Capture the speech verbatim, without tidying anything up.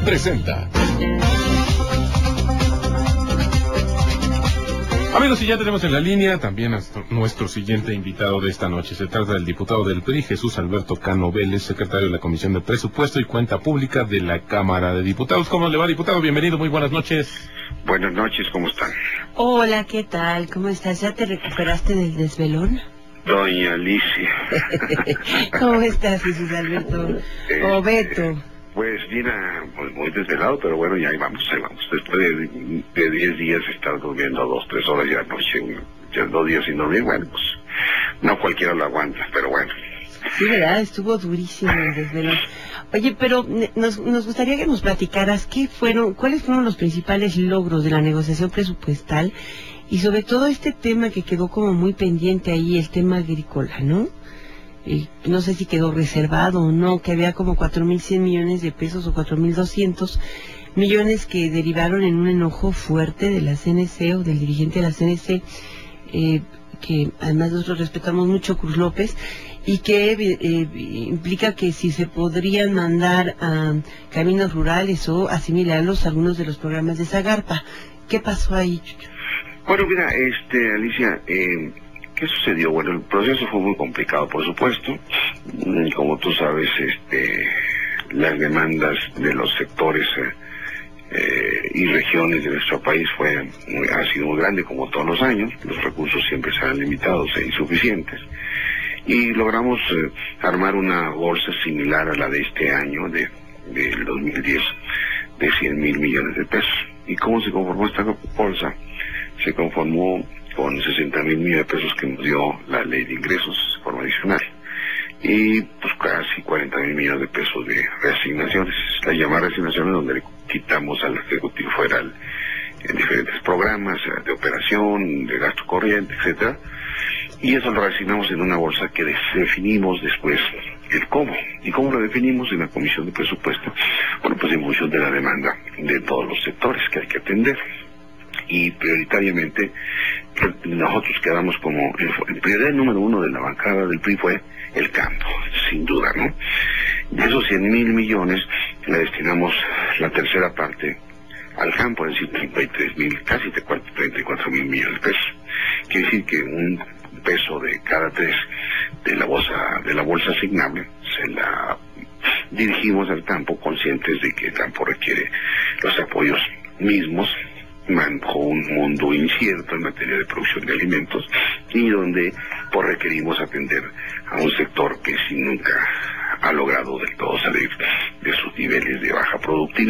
presenta. Amigos, y ya tenemos en la línea también a nuestro siguiente invitado de esta noche. Se trata del diputado del P R I, Jesús Alberto Cano Vélez, secretario de la Comisión de Presupuesto y Cuenta Pública de la Cámara de Diputados. ¿Cómo le va, diputado? Bienvenido, muy buenas noches. Buenas noches, ¿cómo están? Hola, ¿qué tal? ¿Cómo estás? ¿Ya te recuperaste del desvelón? Doña Alicia. ¿Cómo estás, Jesús Alberto? Eh, o Beto. Pues mira, pues muy desvelado, pero bueno, ya ahí vamos, ahí vamos. Después de, de diez días estar durmiendo dos, tres horas ya noche, ya dos días sin dormir, bueno, pues no cualquiera lo aguanta, pero bueno. Sí, ¿verdad? Estuvo durísimo el desvelón. Oye, pero nos, nos gustaría que nos platicaras qué fueron, cuáles fueron los principales logros de la negociación presupuestal y sobre todo este tema que quedó como muy pendiente ahí, el tema agrícola, ¿no? Eh, no sé si quedó reservado o no, que había como cuatro mil cien millones de pesos o cuatro mil doscientos millones que derivaron en un enojo fuerte de la C N C o del dirigente de la C N C, eh, que además nosotros respetamos mucho, Cruz López, y que eh, implica que si se podrían mandar a caminos rurales o asimilarlos a algunos de los programas de Zagarpa. ¿Qué pasó ahí, Chucho? Bueno, mira, este, Alicia, eh, ¿qué sucedió? Bueno, el proceso fue muy complicado, por supuesto. Como tú sabes, este, las demandas de los sectores eh, eh, y regiones de nuestro país fue ha sido muy grande, como todos los años. Los recursos siempre serán limitados e insuficientes. Y logramos eh, armar una bolsa similar a la de este año, de del dos mil diez, de cien mil millones de pesos. ¿Y cómo se conformó esta bolsa? Se conformó con sesenta mil millones de pesos que nos dio la ley de ingresos de forma adicional y pues casi cuarenta mil millones de pesos de reasignaciones, la llamada reasignaciones, donde le quitamos al Ejecutivo Federal en diferentes programas de operación, de gasto corriente, etcétera, y eso lo reasignamos en una bolsa que definimos después el cómo. ¿Y cómo lo definimos en la Comisión de Presupuesto? Bueno, pues en función de la demanda de todos los sectores que hay que atender. Y prioritariamente nosotros quedamos como el prioridad número uno de la bancada del P R I fue el campo, sin duda, ¿no? De esos cien mil millones le destinamos la tercera parte al campo, es decir, treinta y tres mil, casi treinta y cuatro mil millones de pesos. Quiere decir que un peso de cada tres de la bolsa de la bolsa asignable se la dirigimos al campo, conscientes de que el campo requiere los apoyos mismos, manejó un mundo incierto en materia de producción de alimentos y donde pues requerimos atender a un sector que sin nunca ha logrado del todo salir de sus niveles de baja productividad.